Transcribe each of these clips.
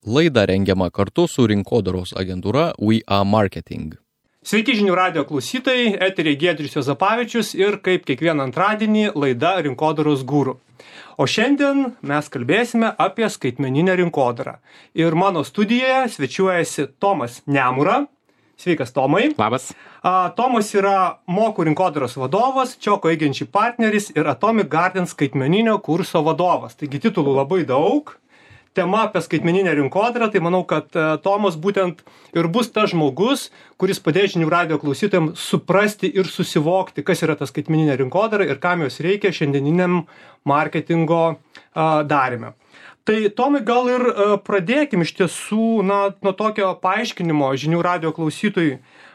Laida rengiama kartu su rinkodaros agentūra We Are Marketing. Sveiki žinių radijo klausytojai, eteryje Giedrius Juozapavičius ir kaip kiekvieną antradienį laida Rinkodaros guru. O šiandien mes kalbėsime apie skaitmeninę rinkodarą. Ir mano studijoje svečiuojasi Tomas Nemura. Sveikas, Tomai. Labas. Tomas yra Mokų rinkodaros vadovas, Čioko Agency partneris ir Atomic Garden skaitmeninio kurso vadovas. Taigi titulų labai daug. Tema apie skaitmeninę rinkodarą, tai manau, kad Tomas būtent ir bus tas žmogus, kuris padės žinių radijo klausytojams suprasti ir susivokti, kas yra ta skaitmeninė rinkodara ir kam jos reikia šiandieniniam marketingo darime. Tai Tomai, gal ir pradėkim iš tiesų nuo tokio paaiškinimo žinių radijo klausytojui.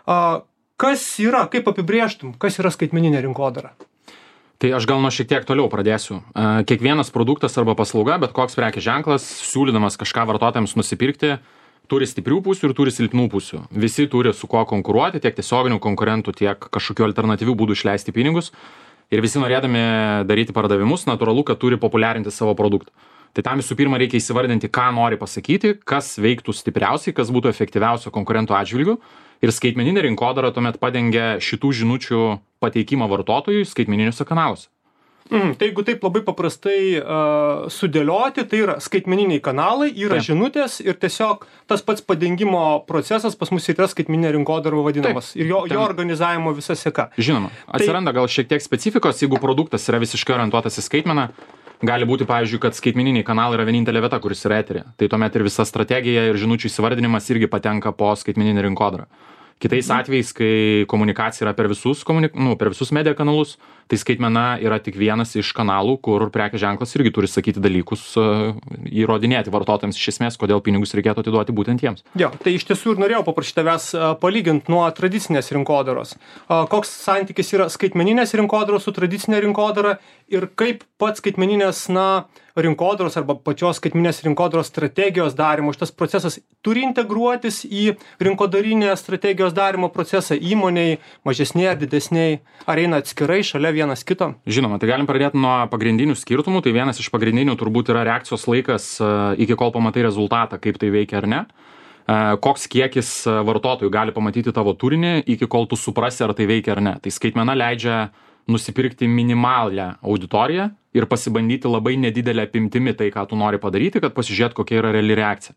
Kas yra, kaip apibrėžtum, kas yra skaitmeninė rinkodara? Tai aš gal nuo šiek tiek toliau pradėsiu. Kiekvienas produktas arba paslauga, bet koks prekės ženklas, siūlydamas kažką vartotojams nusipirkti, turi stiprių pusių ir turi silpnų pusių. Visi turi su kuo konkuruoti, tiek tiesioginių konkurentų, tiek kažkokių alternatyvių būdų išleisti pinigus. Ir visi norėdami daryti pardavimus, natūralu, kad turi populiarinti savo produktą. Tai tam visų pirma reikia įsivardinti, ką nori pasakyti, kas veiktų stipriausiai, kas būtų efektyviausio konkurentų atžvilgių. Ir skaitmeninė rinkodara tuomet padengia šitų žinučių pateikimą vartotojui skaitmeniniuose kanaluose. Tai jeigu taip labai paprastai sudėlioti, tai yra skaitmeniniai kanalai, yra žinutės ir tiesiog tas pats padengimo procesas pas mus yra skaitmeninė rinkodara vadinamas. Ir jo organizavimo visa seka. Žinoma, atsiranda gal šiek tiek specifikos, jeigu produktas yra visiškai orientuotas į skaitmeną. Gali būti, pavyzdžiui, kad skaitmeniniai kanalai yra vienintelė vieta, kuris yra eterė. Tai tuomet ir visa strategija ir žinučių įsivardinimas irgi patenka po skaitmeninę rinkodarą. Kitais atvejais, kai komunikacija yra per visus media kanalus, tai skaitmena yra tik vienas iš kanalų, kur prekės ženklas irgi turi sakyti dalykus, įrodinėti vartotojams iš esmės, kodėl pinigus reikėtų atiduoti būtent jiems. Jo, tai iš tiesų ir norėjau paprašyti tavęs palyginti nuo tradicinės rinkodaros. Koks santykis yra skaitmeninės rinkodaros su tradicinė rinkodara ir kaip pats skaitmeninės rinkodaros arba pačios skaitmeninės rinkodaros strategijos darimo šitas procesas turi integruotis į rinkodarinę strategijos darimo procesą įmonei, mažesnėje ar didesnėje, ar eina atskirai šalia vienas kito? Žinoma, tai galim pradėti nuo pagrindinių skirtumų. Tai vienas iš pagrindinių turbūt yra reakcijos laikas iki kol pamatai rezultatą, kaip tai veikia ar ne. Koks kiekis vartotojų gali pamatyti tavo turinį, iki kol tu suprasi, ar tai veikia ar ne. Tai skaitmena leidžia nusipirkti minimalę auditoriją ir pasibandyti labai nedidelę apimtimi tai, ką tu nori padaryti, kad pasižiūrėt, kokia yra reali reakcija.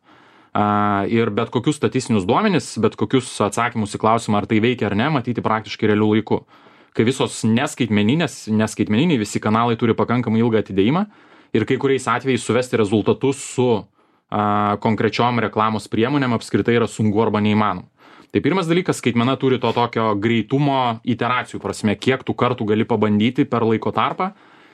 Ir bet kokius statistinius duomenis, bet kokius atsakymus į klausimą, ar tai veikia ar ne, matyti praktiškai realiu laiku. Kai visos neskaitmeniniai visi kanalai turi pakankamai ilgą atidėjimą ir kai kuriais atvejais suvesti rezultatus su konkrečiom reklamos priemonėm apskritai yra sunku arba neįmanoma. Tai pirmas dalykas, skaitmena turi to tokio greitumo iteracijų prasme, kiek tu kartų gali pabandyti per laiko tarpą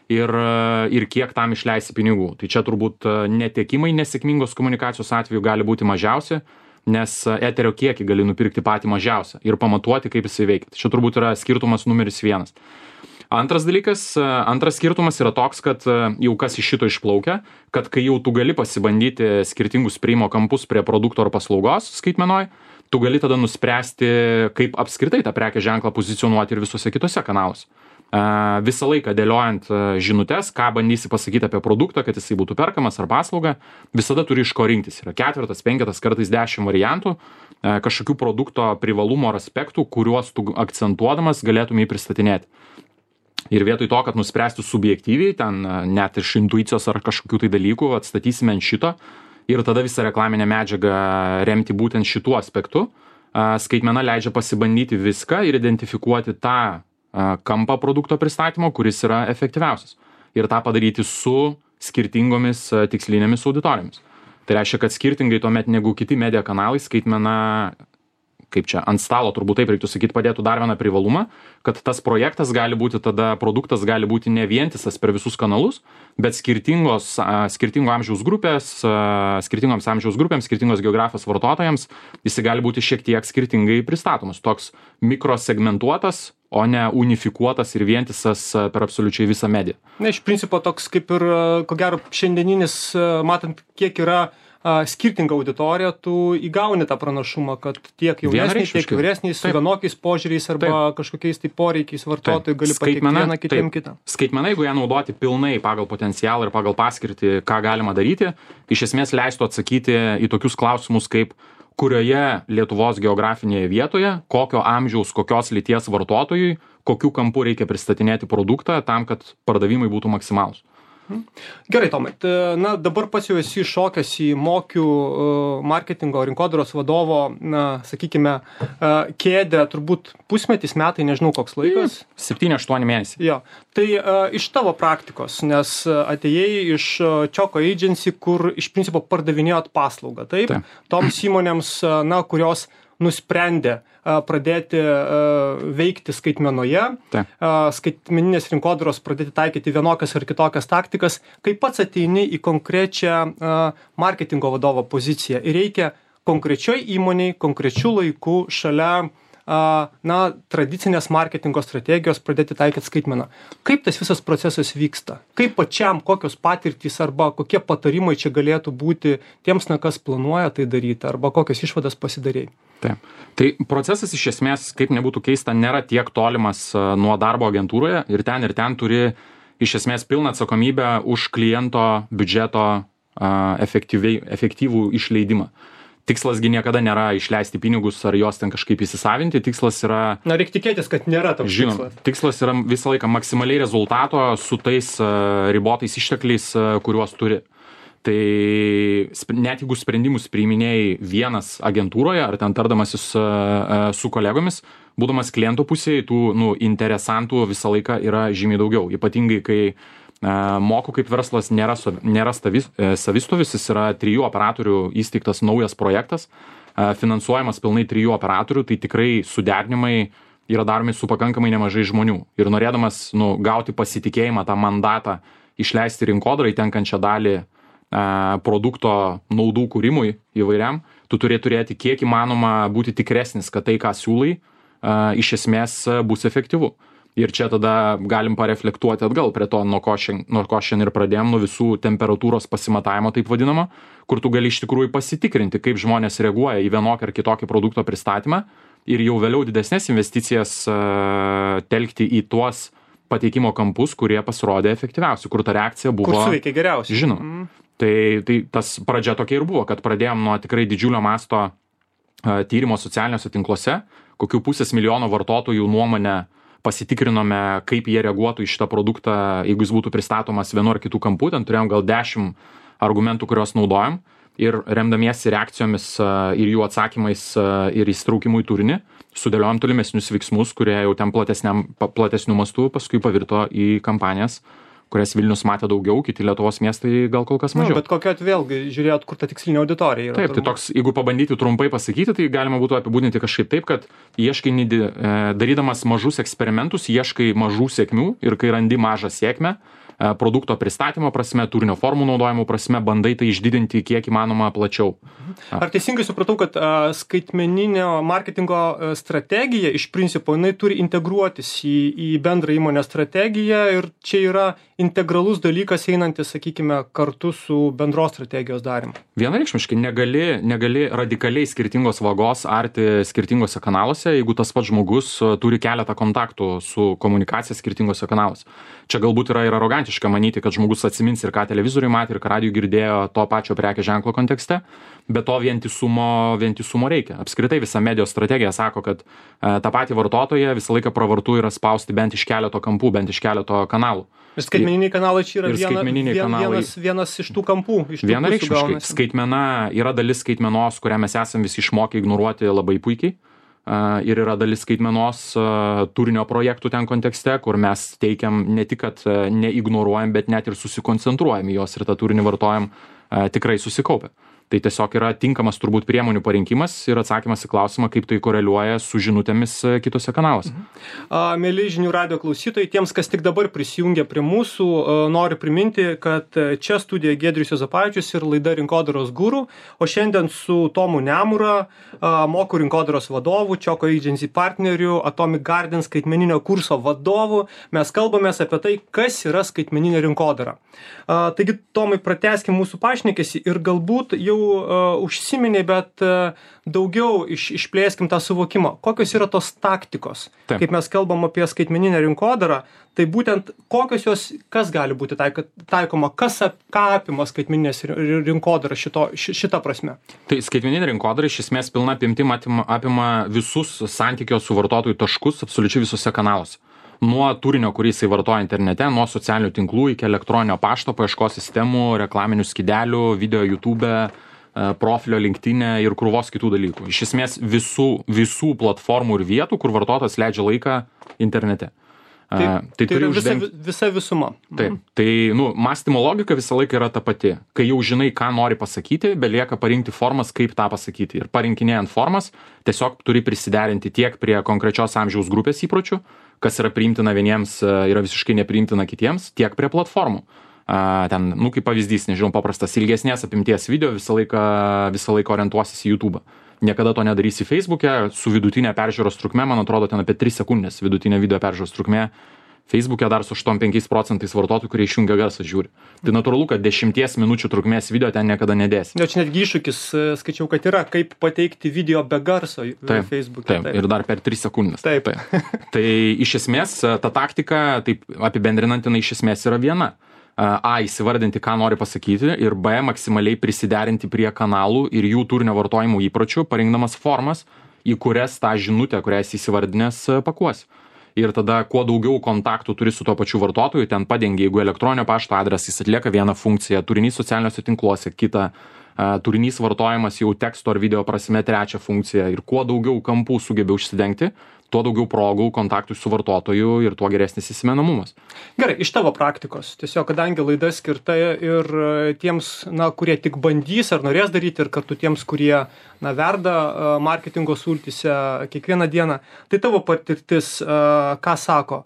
ir kiek tam išleisi pinigų. Tai čia turbūt netekimai nesėkmingos komunikacijos atveju gali būti mažiausi, nes eterio kiekį gali nupirkti patį mažiausią ir pamatuoti, kaip jisai veikia. Tai čia turbūt yra skirtumas numeris 1. Antras skirtumas yra toks, kad jau kas iš šito išplaukia, kad kai jau tu gali pasibandyti skirtingus priėjimo kampus prie produkto ar paslaugos skaitmenoj, tu gali tada nuspręsti, kaip apskritai tą prekės ženklą pozicionuoti ir visose kitose kanaluose. Visą laiką dėliojant žinutes, ką bandysi pasakyti apie produktą, kad jisai būtų perkamas ar paslauga, visada turi iš ko rinktis. Yra 4, 5, kartais 10 variantų, kažkokių produkto privalumo ar aspektų, kuriuos tu akcentuodamas galėtumai pristatinėti. Ir vietoj to, kad nuspręsti subjektyviai, ten net iš intuicijos ar kažkokių tai dalykų, atstatysime ant šito ir tada visą reklaminę medžiagą remti būtent šituo aspektu, skaitmena leidžia pasibandyti viską ir identifikuoti tą kampą produkto pristatymo, kuris yra efektyviausias. Ir tą padaryti su skirtingomis tikslinėmis auditorijomis. Tai reiškia, kad skirtingai tuomet negu kiti media kanalai, skaitmena, kaip čia, ant stalo turbūt taip reiktų sakyti, padėtų dar vieną privalumą, kad tas projektas gali būti tada, produktas gali būti ne vientisas per visus kanalus, bet skirtingoms amžiaus grupėms, skirtingos geografijos vartotojams, jis gali būti šiek tiek skirtingai pristatomas. Toks mikrosegmentuotas, o ne unifikuotas ir vientisas per absoliučiai visą mediją. Iš principo toks kaip ir, ko gero, šiandieninis, matant, kiek yra skirtingą auditoriją, tu įgauni tą pranašumą, kad tiek jaunesniai, tiek vyresniai, su vienokiais požiūriais arba kažkokiais tai poreikiais vartotojų gali pateikti vieną kitiem kitą. Skaitmena, jeigu ją naudoti pilnai pagal potencialą ir pagal paskirtį, ką galima daryti, iš esmės leistų atsakyti į tokius klausimus kaip kurioje Lietuvos geografinėje vietoje, kokio amžiaus, kokios lyties vartotojui, kokiu kampu reikia pristatinėti produktą tam, kad pardavimai būtų maksimalūs. Gerai, Tomai. Na, dabar pats jau esi šokęs į mokių marketingo rinkodaros vadovo, sakykime, kėdę, turbūt pusmetis, metai, nežinau koks laikas. 7-8 mėnesiai. Jo. Tai iš tavo praktikos, nes atėjai iš Čioko Agency, kur iš principo pardavinėjot paslaugą, taip? Toms įmonėms, kurios nusprendė pradėti veikti skaitmenoje, skaitmeninės rinkodaros pradėti taikyti vienokias ar kitokias taktikas, kai pats ateini į konkrečią marketingo vadovo poziciją ir reikia konkrečioj įmonėj, konkrečių laikų šalia tradicinės marketingo strategijos pradėti taikyti skaitmeną. Kaip tas visas procesas vyksta? Kaip pačiam, kokios patirtys arba kokie patarimai čia galėtų būti tiems, kas planuoja tai daryti, arba kokios išvadas pasidarėjai? Taip. Tai procesas iš esmės, kaip nebūtų keista, nėra tiek tolimas nuo darbo agentūroje ir ten turi iš esmės pilną atsakomybę už kliento biudžeto efektyvų išleidimą. Tikslasgi niekada nėra išleisti pinigus ar juos ten kažkaip įsisavinti, tikslas yra... reikia tikėtis, kad nėra toks tikslas. Tikslas yra visą laiką maksimaliai rezultato su tais ribotais ištekliais, kuriuos turi. Tai net jeigu sprendimus priiminėjai vienas agentūroje ar ten tardamasis su kolegomis, būdamas kliento pusėje, tų interesantų visą laiką yra žymiai daugiau. Ypatingai, kai Moku kaip verslas nėra savistovis, jis yra 3 operatorių įsteigtas naujas projektas, finansuojamas pilnai 3 operatorių, tai tikrai suderinimai yra daromi su pakankamai nemažai žmonių. Ir norėdamas gauti pasitikėjimą, tą mandatą išleisti rinkodarai tenkančią dalį produkto naudų kūrimui įvairiam, tu turėtų turėti kiek įmanoma būti tikresnis, kad tai, ką siūlai, iš esmės bus efektyvu. Ir čia tada galim pareflektuoti atgal prie to, nuo ko šiandien ir pradėjom, nuo visų temperatūros pasimatavimo, taip vadinamo, kur tu gali iš tikrųjų pasitikrinti, kaip žmonės reaguoja į vienokį ar kitokį produkto pristatymą ir jau vėliau didesnės investicijas telkti į tuos pateikimo kampus, kurie pasirodė efektyviausi, kur ta reakcija buvo... Kur suveikia geriausiai. Žinoma. Tai tas pradžia tokia ir buvo, kad pradėjom nuo tikrai didžiulio masto tyrimo socialiniuose tinkluose, kokių 500 000 vartotojų nuomonę pasitikrinome, kaip jie reaguotų į šitą produktą, jeigu jis būtų pristatomas vienu ar kitų kampų, ten turėjom gal 10 argumentų, kuriuos naudojam, ir remdamiesi reakcijomis ir jų atsakymais ir įsitraukimu į turinį, sudėliojom tolimesnius veiksmus, kurie jau ten platesniu mastu paskui pavirto į kampanijas, kurias Vilnius matė daugiau, kiti Lietuvos miestai gal kol kas mažiau. Bet kokiu atveju vėlgi žiūrėjot, kur ta tikslinė auditorija yra. Taip, tai toks, jeigu pabandyti trumpai pasakyti, tai galima būtų apibūdinti kažkaip taip, kad ieškai, darydamas mažus eksperimentus, ieškai mažų sėkmių ir kai randi mažą sėkmę, produkto pristatymo prasme, turinio formų naudojimo prasme, bandai tai išdidinti kiek įmanoma plačiau. Ar teisingai supratau, kad skaitmeninio marketingo strategija iš principo jinai turi integruotis į bendrą įmonės strategiją ir čia yra integralus dalykas einantis, sakykime, kartu su bendros strategijos darymu? Vienareikšmiškai negali radikaliai skirtingos vagos arti skirtingose kanaluose, jeigu tas pats žmogus turi keletą kontaktų su komunikacija skirtingose kanaluose. Čia galbūt yra ir arogantiška manyti, kad žmogus atsimins ir ką televizoriui matė, ir ką radijui girdėjo to pačio prekės ženklo kontekste, bet to vientisumo reikia. Apskritai visa medijos strategija sako, kad tą patį vartotoją visą laiką pravartu yra spausti bent iš keleto kampų, bent iš keleto kanalų. Ir skaitmeniniai kanalai čia yra vienas iš tų kampų. Vienareikšmiškai. Skaitmena yra dalis skaitmenos, kurią mes esam visi išmokę ignoruoti labai puikiai. Ir yra dalis skaitmenos turinio projektų ten kontekste, kur mes teikiam ne tik, kad neignoruojam, bet net ir susikoncentruojam į jos ir tą turinį vartojam tikrai susikaupę. Tai tiesiog yra tinkamas turbūt priemonių parinkimas ir atsakymas į klausimą, kaip tai koreliuoja su žinutėmis kitose kanaluose. Mėly žinių radijo klausytojai, tiems, kas tik dabar prisijungia prie mūsų, noriu priminti, kad čia studija Giedrius Juozapavičius ir laida Rinkodaros guru, o šiandien su Tomu Nemura, Moku rinkodaros vadovu, Čioko Agency partneriu, Atomic Garden skaitmeninio kurso vadovu, mes kalbamės apie tai, kas yra skaitmeninė rinkodara. Taigi, Tomai, pratęskim mūsų pašnekesį ir galbūt jau užsiminiai, bet daugiau išplėskim tą suvokimą. Kokios yra tos taktikos? Taip. Kaip mes kalbam apie skaitmeninę rinkodarą, tai būtent kokios jos, kas gali būti taikoma, ką apima skaitmeninės rinkodara šita prasme? Tai skaitmeninė rinkodara iš esmės pilna apimtim apima visus santykio su vartotojų taškus absoliučiai visose kanaluose. Nuo turinio, kurį jisai vartoja internete, nuo socialinių tinklų iki elektroninio pašto, paieškos sistemų, reklaminių skydelių, video YouTube, profilio LinkedIn ir krūvos kitų dalykų. Iš esmės visų platformų ir vietų, kur vartotojas leidžia laiką internete. Tai yra visa visuma. Taip, tai mąstymo logika visą laiką yra ta pati. Kai jau žinai, ką nori pasakyti, belieka parinkti formas, kaip tą pasakyti. Ir parinkinėjant formas, tiesiog turi prisiderinti tiek prie konkrečios amžiaus grupės įpročių, kas yra priimtina vieniems, yra visiškai nepriimtina kitiems, tiek prie platformų. Ten, kaip pavyzdys, nežinau, paprastas ilgesnės apimties video visą laiką orientuosis į YouTube. Niekada to nedarysi Facebook'e, su vidutinė peržiūros trukmė, man atrodo, ten apie 3 sekundės vidutinė video peržiūros trukmė. Facebook'e dar su 85% vartotojų, kurie išjungia garsą žiūri. Tai natūralu, kad 10 minučių trukmės video ten niekada nedėsi. Čia netgi iššūkis, skaičiau, kad yra, kaip pateikti video be garso Facebook'e. Taip, ir dar per 3 sekundės. Taip. Tai iš esmės ta taktika, taip apibendrinant, jinai iš esmės yra viena. A, įsivardinti, ką nori pasakyti, ir B, maksimaliai prisiderinti prie kanalų ir jų turinio vartojimo įpročių, parinkdamas formas, į kurias tą žinutę, kurią esi įsivardinęs, pakuosi. Ir tada, kuo daugiau kontaktų turi su tuo pačiu vartotoju, ten padengia, jeigu elektroninio pašto adresas atlieka vieną funkciją, turinys socialiniuose tinkluose kitą, turinys vartojamas jau teksto ar video prasme trečią funkciją, ir kuo daugiau kampų sugebė užsidengti, tuo daugiau progų kontaktų su vartotoju ir tuo geresnis įsimenamumas. Gerai, iš tavo praktikos, tiesiog kadangi laida skirta ir tiems, kurie tik bandys ar norės daryti, ir kartu tiems, kurie verda marketingo sultyse kiekvieną dieną, tai tavo patirtis, ką sako,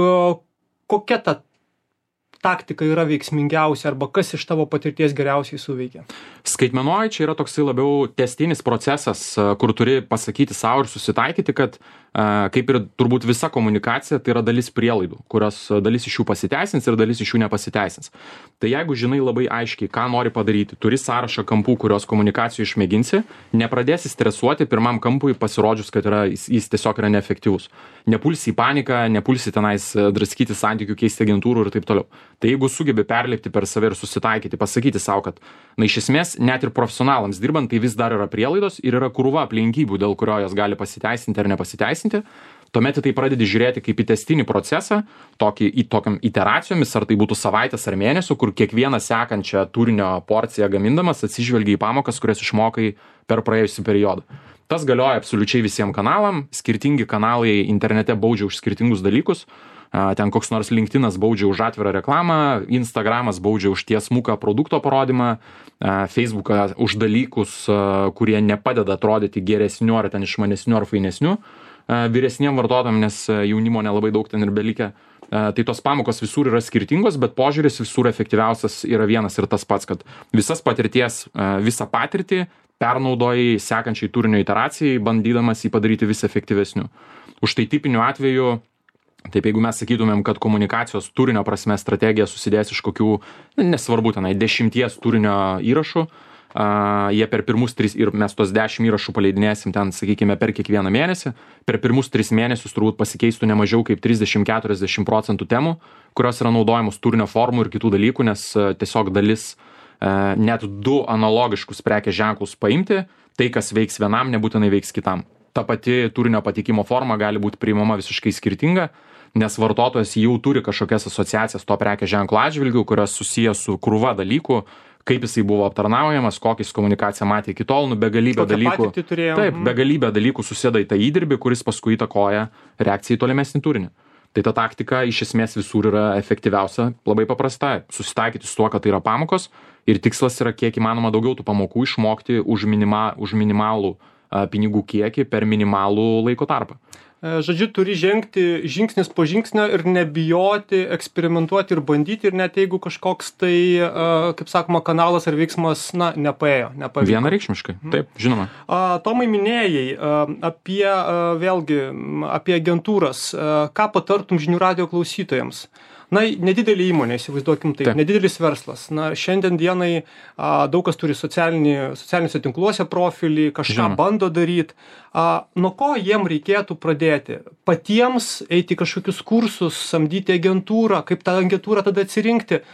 kokia ta taktika yra veiksmingiausia arba kas iš tavo patirties geriausiai suveikia? Skaitmenoj čia yra toksai labiau tęstinis procesas, kur turi pasakyti savo ir susitaikyti, kad kaip ir turbūt visa komunikacija, tai yra dalis prielaidų, kurios dalis iš jų pasiteisins ir dalis iš jų nepasiteisins. Tai jeigu žinai labai aiškiai, ką nori padaryti, turi sąrašą kampų, kurios komunikacijų išmėginsi, nepradėsi stresuoti pirmam kampui pasirodžius, kad jis tiesiog yra neefektyvus. Nepulsi į paniką, nepulsi tenais draskyti santykių, keisti agentūrų ir taip toliau. Tai jeigu sugebi perlipti per save ir susitaikyti, pasakyti savo, kad iš esmės net ir profesionalams dirbant, tai vis dar yra prielaidos ir yra krūva aplinkybių, dėl kurio jos gali pasiteisinti ar nepasiteisinti, tuomet tai pradedi žiūrėti kaip į testinį procesą, tokiam iteracijomis, ar tai būtų savaitės ar mėnesių, kur kiekvieną sekančią turinio porciją gamindamas atsižvelgi į pamokas, kurias išmokai per praėjusį periodą. Tas galioja absoliučiai visiems kanalam, skirtingi kanalai internete baudžia už skirtingus dalykus. Ten koks nors LinkedInas baudžia už atvirą reklamą, Instagramas baudžia už tiesmuką produkto parodymą, Facebooką už dalykus, kurie nepadeda atrodyti geresniu ar ten išmanesniu ar fainesniu vyresniem vartotojam, nes jaunimo nelabai daug ten ir belikę. Tai tos pamokos visur yra skirtingos, bet požiūris visur efektyviausias yra vienas ir tas pats, kad visą patirtį pernaudoji sekančiai turinio iteracijai, bandydamas jį padaryti vis efektyvesniu. Už tai tipiniu atveju, taip, jeigu mes sakytumėm, kad komunikacijos turinio prasme strategija susidės iš kokių, nesvarbu tenai, 10 turinio įrašų, jie per pirmus 3, ir mes tos 10 įrašų paleidinėsim ten, sakykime, per kiekvieną mėnesį, per pirmus 3 mėnesius turbūt pasikeistų ne mažiau kaip 30-40% temų, kurios yra naudojamos turinio formų ir kitų dalykų, nes tiesiog dalis net 2 analogiškus prekės ženklus paimti, tai kas veiks vienam, nebūtinai veiks kitam. Ta pati turinio pateikimo forma gali būti priimama visiškai skirtinga, nes vartotojas jau turi kažkokias asociacijas to prekės ženklo atžvilgių, kurios susijęs su krūva dalykų, kaip jisai buvo aptarnaujamas, kokiais komunikaciją matė iki tol, begalybė dalykų. Taip, begalybė dalykų susėda į tą įdirbį, kuris paskui įtakoja reakciją į tolimesnį turinį. Tai ta taktika iš esmės visur yra efektyviausia, labai paprasta, susitaikyti su tuo, kad tai yra pamokos, ir tikslas yra kiek įmanoma daugiau tų pamokų išmokti už minimalų pinigų kiekį per minimalų laiko tarpą. Žodžiu, turi žengti žingsnis po žingsnio ir nebijoti, eksperimentuoti ir bandyti, ir net jeigu kažkoks tai, kaip sakoma, kanalas ar veiksmas, nepaėjo. Vienareikšmiškai, taip, žinoma. Tomai, minėjai apie agentūras. Ką patartum žinių radijo klausytojams? nedidelė įmonė, įsivaizduokim taip, nedidelis verslas. Šiandien dienai daug kas turi socialiniuose tinkluose profilį, kažką bando daryti. Nuo ko jiem reikėtų pradėti? Patiems eiti kažkokius kursus, samdyti agentūrą, kaip tą agentūrą tada atsirinkti?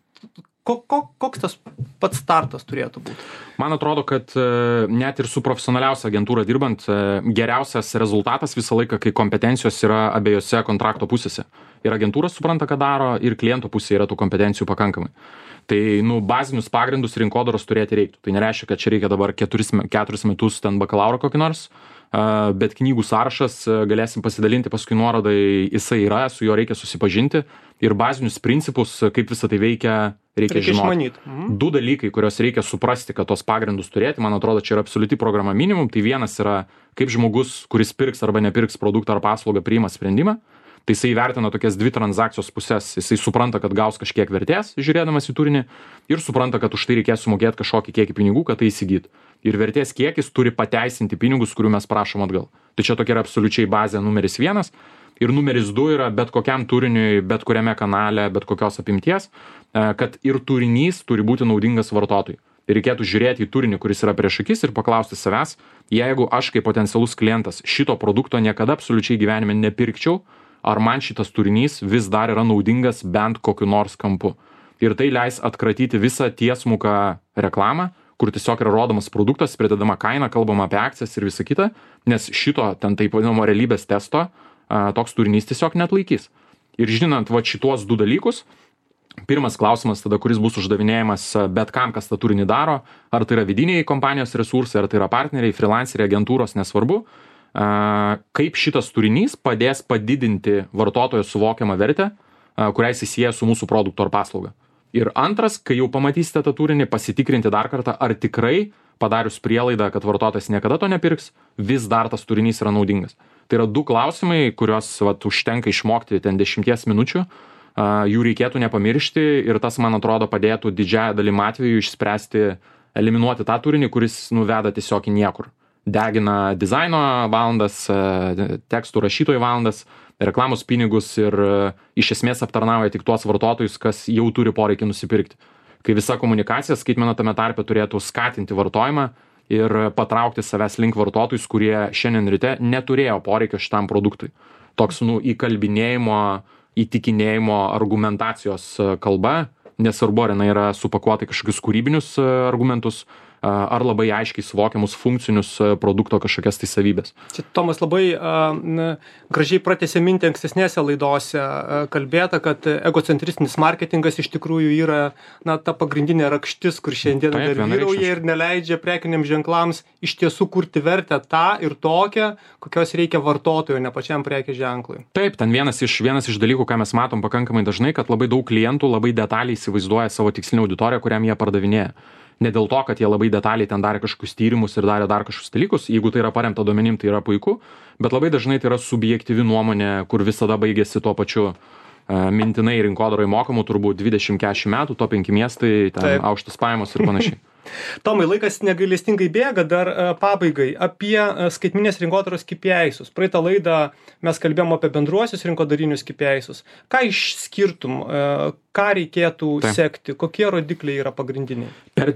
Koks tas pats startas turėtų būti? Man atrodo, kad net ir su profesionaliausia agentūra dirbant, geriausias rezultatas visą laiką, kai kompetencijos yra abiejose kontrakto pusėse. Ir agentūra supranta, ką daro, ir kliento pusėje yra tų kompetencijų pakankamai. Tai, bazinius pagrindus rinkodaros turėti reiktų. Tai nereiškia, kad čia reikia dabar 4 metus ten bakalauro kokį nors, bet knygų sąrašas galėsim pasidalinti paskui nuorodai, jisai yra, su juo reikia susipažinti ir bazinius principus, kaip visą tai veikia, reikia žinoti. 2 dalykai, kuriuos reikia suprasti, kad tos pagrindus turėti, man atrodo, čia yra absoliuti programa minimum. Tai vienas yra, kaip žmogus, kuris pirks arba nepirks produktą ar paslaugą, priima sprendimą. Tai jisai įvertina tokias 2 transakcijos pusės. Jisai supranta, kad gaus kažkiek vertės, žiūrėdamas į turinį, ir supranta, kad už tai reikės sumokėti kažkokį kiekį pinigų, kad tai įsigyt. Ir vertės kiekis turi pateisinti pinigus, kurių mes prašom atgal. Tai čia tokia yra absoliučiai bazė numeris 1. Ir numeris 2 yra bet kokiam turiniui, bet kuriame kanale, bet kokios apimties, kad ir turinys turi būti naudingas vartotojui. Ir reikėtų žiūrėti į turinį, kuris yra prieš akis, ir paklausti savęs, jeigu aš kaip potencialus klientas šito produkto niekada absoliučiai gyvenime nepirkčiau, ar man šitas turinys vis dar yra naudingas bent kokiu nors kampu. Ir tai leis atkratyti visą tiesmuką reklamą, kur tiesiog yra rodomas produktas, pridedama kaina, kalbama apie akcijas ir visa kita, nes šito, ten taip vadinamo realybės testo, toks turinys tiesiog neatlaikys. Ir žinant šituos 2 dalykus, pirmas klausimas tada, kuris bus uždavinėjamas bet kam, kas tą turinį daro, ar tai yra vidiniai kompanijos resursai, ar tai yra partneriai, freelanceriai, agentūros, nesvarbu, kaip šitas turinys padės padidinti vartotojo suvokiamą vertę, kurią jis sieja su mūsų produktu ar paslauga. Ir antras, kai jau pamatysite tą turinį, pasitikrinti dar kartą, ar tikrai padarius prielaidą, kad vartotojas niekada to nepirks, vis dar tas turinys yra naudingas. Tai yra 2 klausimai, kuriuos užtenka išmokti ten 10 minučių, jų reikėtų nepamiršti ir tas, man atrodo, padėtų didžiąją dalim atveju išspręsti, eliminuoti tą turinį, kuris veda tiesiog į niekur. Degina dizaino valandas, tekstų rašytojų valandas, reklamos pinigus ir iš esmės aptarnauja tik tuos vartotojus, kas jau turi poreikį nusipirkti. Kai visa komunikacija skaitmena tame tarpe turėtų skatinti vartojimą ir patraukti savęs link vartotojus, kurie šiandien ryte neturėjo poreikio šitam produktui. Toks įkalbinėjimo, įtikinėjimo, argumentacijos kalba, nesvarbu, ar jinai yra supakuota kažkokius kūrybinius argumentus, ar labai aiškiai suvokiamus funkcinius produkto kažkokias tai savybės. Čia Tomas labai gražiai pratęsė mintį ankstesnėse laidose kalbėta, kad egocentristinis marketingas iš tikrųjų yra ta pagrindinė rakštis, kur šiandien dar vyrauja ir neleidžia prekiniams ženklams iš tiesų kurti vertę tą ir tokią, kokios reikia vartotojui, ne pačiam prekės ženklui. Taip, ten vienas iš dalykų, ką mes matom pakankamai dažnai, kad labai daug klientų labai detaliai įsivaizduoja savo tikslinę auditoriją, kuriam jie pardavinėja. Ne dėl to, kad jie labai detaliai ten darė kažkokius tyrimus ir darė dar kažkokius dalykus, jeigu tai yra paremta duomenim, tai yra puiku, bet labai dažnai tai yra subjektyvi nuomonė, kur visada baigėsi tuo pačiu mintinai rinkodarai mokamų turbūt 20-40 metų, top 5 miestai, ten aukštas pajamos ir panašiai. Tomai, laikas negailestingai bėga, dar pabaigai apie skaitminės rinkodaros KPI'sus. Praeitą laidą mes kalbėjom apie bendruosius rinkodarinius KPI'sus. Ką išskirtum, ką reikėtų sekti, kokie rodikliai yra pagrindiniai? Per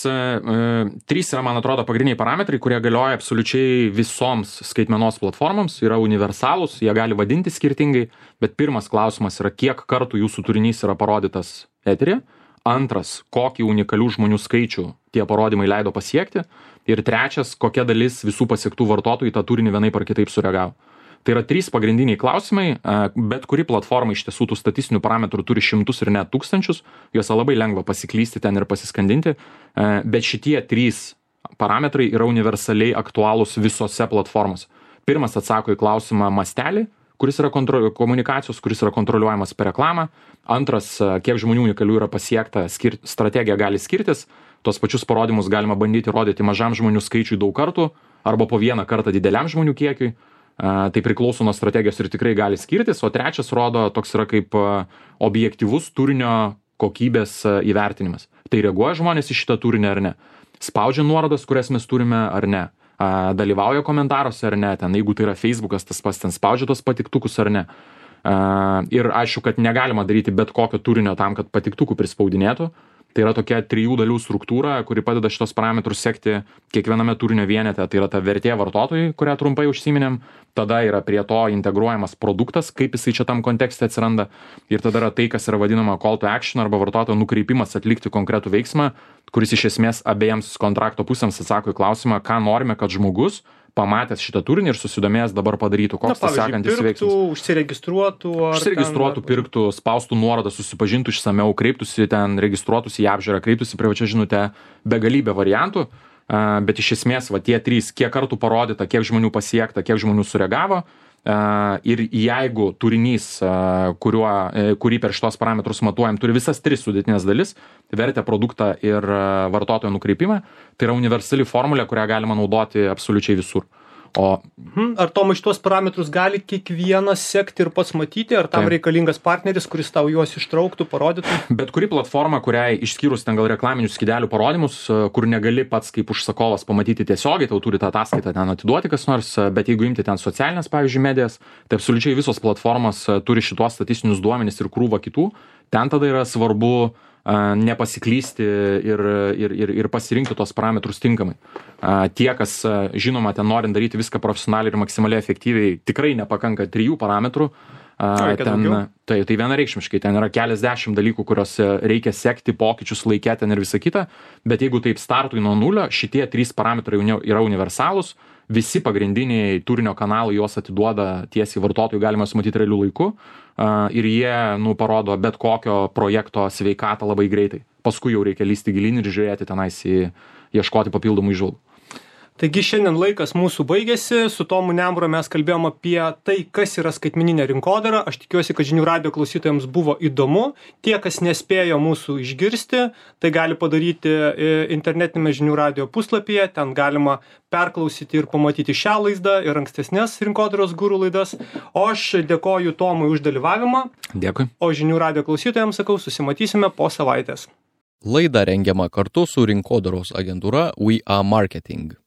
3 yra, man atrodo, pagrindiniai parametrai, kurie galioja absoliučiai visoms skaitmenos platformoms, yra universalūs, jie gali vadinti skirtingai, bet pirmas klausimas yra, kiek kartų jūsų turinys yra parodytas eteryje. Antras, kokį unikalių žmonių skaičių tie parodymai leido pasiekti. Ir trečias, kokia dalis visų pasiektų vartotojų tą turinį vienaip ar kitaip sureagavo. Tai yra 3 pagrindiniai klausimai, bet kuri platforma iš tiesų tų statistinių parametrų turi šimtus ir net tūkstančius, juose labai lengva pasiklysti ten ir pasiskandinti, bet šitie 3 parametrai yra universaliai aktualūs visose platformose. Pirmas atsako į klausimą mastelį, kuris yra komunikacijos, kuris yra kontroliuojamas per reklamą. Antras, kiek žmonių unikalių yra pasiekta, strategija gali skirtis. Tos pačius parodymus galima bandyti rodyti mažam žmonių skaičiui daug kartų arba po vieną kartą dideliam žmonių kiekiui. Tai priklauso nuo strategijos ir tikrai gali skirtis. O trečias rodo, toks yra kaip objektyvus turinio kokybės įvertinimas. Tai reaguoja žmonės į šitą turinį ar ne? Spaudžia nuorodas, kurias mes turime ar ne? Dalyvauja komentaruose ar ne, ten, jeigu tai yra Facebookas, tas pats ten spaudžia tos patiktukus ar ne. Ir aišku, kad negalima daryti bet kokio turinio tam, kad patiktukų prispaudinėtų. Tai yra tokia 3 dalių struktūra, kuri padeda šitos parametrus sekti kiekviename turinio vienete. Tai yra ta vertė vartotojui, kurią trumpai užsiminėm. Tada yra prie to integruojamas produktas, kaip jisai čia tam kontekste atsiranda. Ir tada yra tai, kas yra vadinama call to action arba vartotojo nukreipimas atlikti konkretų veiksmą, kuris iš esmės abiems kontrakto pusėms atsako į klausimą, ką norime, kad žmogus pamatęs šitą turinį ir susidomėjęs dabar padarytų, koks tai sekantis veiksmas. Užsiregistruotų, pirktų, spaustų nuorodą, susipažintų išsameu, kreiptųsi ten, registruotųsi į apžiūrą, kreiptųsi privačia žinute, begalybė variantų, bet iš esmės va tie 3, kiek kartų parodyta, kiek žmonių pasiekta, kiek žmonių sureagavo, ir jeigu turinys, kurį per šitos parametrus matuojam, turi visas 3 sudėtinės dalis, vertę, produktą ir vartotojo nukreipimą, tai yra universali formulė, kurią galima naudoti absoliučiai visur. Ar Tomai šitos parametrus gali kiekvienas sekti ir pats matyti, ar tam reikalingas partneris, kuris tau juos ištrauktų, parodytų? Bet kuri platforma, kuriai išskyrus ten gal reklaminių skydelių parodymus, kur negali pats kaip užsakovas pamatyti tiesiogiai, tau turi tą ataskaitą ten atiduoti kas nors, bet jeigu imti ten socialinės, pavyzdžiui, medijas, tai absoliučiai visos platformos turi šitos statistinius duomenis ir krūvą kitų. Ten tada yra svarbu nepasiklysti ir pasirinkti tos parametrus tinkamai. Tie, kas žinoma, ten norint daryti viską profesionaliai ir maksimaliai efektyviai, tikrai nepakanka 3 parametrų. Tai vienareikšmiškai, ten yra keliasdešimt dalykų, kurios reikia sekti, pokyčius laikė ten ir visa kita, bet jeigu taip startui nuo nulio, šitie 3 parametrai yra universalūs, visi pagrindiniai turinio kanalai juos atiduoda tiesiai vartotojui, galima juos matyti realiu laiku, ir jie parodo bet kokio projekto sveikatą labai greitai. Paskui jau reikia lysti gilyn ir žiūrėti tenais ieškoti papildomų įžvalgų. Taigi šiandien laikas mūsų baigėsi, su Tomu Nembro mes kalbėjom apie tai, kas yra skaitmeninė rinkodara. Aš tikiuosi, kad žinių radijo klausytojams buvo įdomu. Tie, kas nespėjo mūsų išgirsti, tai gali padaryti internetinėme žinių radijo puslapyje, ten galima perklausyti ir pamatyti šią laidą ir ankstesnės rinkodaros guru laidas. O aš dėkoju Tomui už dalyvavimą. Dėkui. O žinių radijo klausytojams sakau, susimatysime po savaitės. Laida rengiama kartu su rinkodaros agentūra We Are Marketing.